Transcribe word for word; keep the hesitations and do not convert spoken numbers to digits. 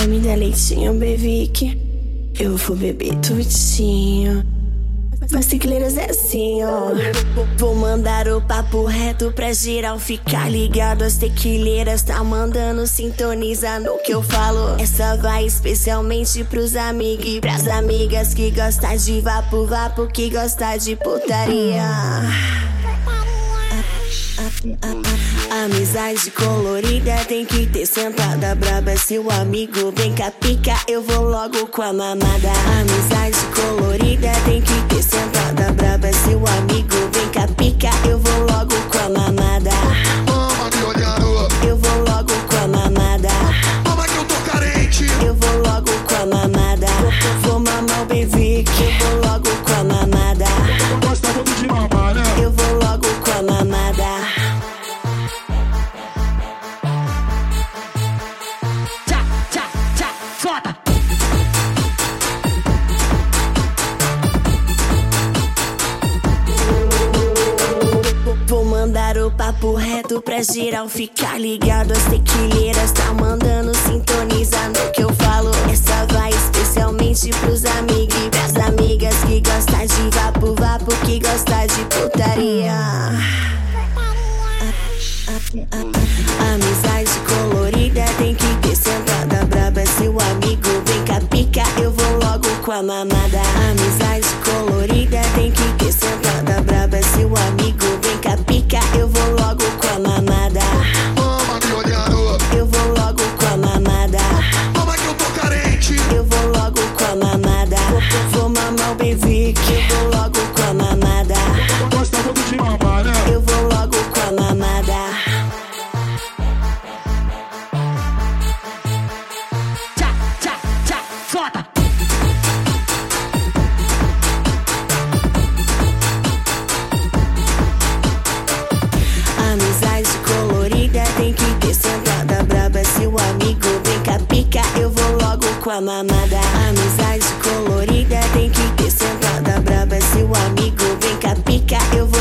Me dá leitinho, Bevic, eu vou beber tudinho. Mas tequileiras é assim, ó. Vou mandar o papo reto pra geral ficar ligado. As tequileiras tá mandando sintonizar no que eu falo. Essa vai especialmente pros amigos e pras amigas que gostam de vapo, vapo que gosta de putaria. Amizade colorida tem que ter sentada braba. Seu amigo vem cá pica, eu vou logo com a mamada. Amizade colorida tem que ter sentada braba. Seu amigo vem cá pica, eu vou logo com a mamada. Mama me olhando, Eu vou logo com a mamada. mama que eu tô carente. Eu vou logo com a mamada. Vou, vou mamar o Bevic, eu vou logo com a mamada. Gosta muito de mamar, né? Eu vou logo com a mamada. Tchá, tchá, tchá, foda. Vou mandar o papo reto pra geral ficar ligado. As tequileiras tá mandando sintonizar no que eu falo. Essa vai especialmente pros amigos e pras amigas que gostam de vapo, vapo que gosta de putaria. Amizade colorida tem que ter sentada braba. Seu amigo vem cá pica, eu vou logo com a mamada. Amizade colorida tem que ter sentada braba. Seu amigo vem cá pica, eu vou logo com a mamada. Mama me olhando, Eu vou logo com a mamada. mama que eu tô carente. Eu vou logo com a mamada. Vou, vou mamar o Bevic, eu vou logo com a mamada. Gosta muito de mamar, né? Eu vou logo com a mamada. Tchá, tchá, tchá, foda. Amizade colorida tem que ter sentada braba. Seu amigo vem cá pica, eu vou logo com a mamada. Amizade colorida tem que ter sentada braba. Seu amigo vem cá pica, eu vou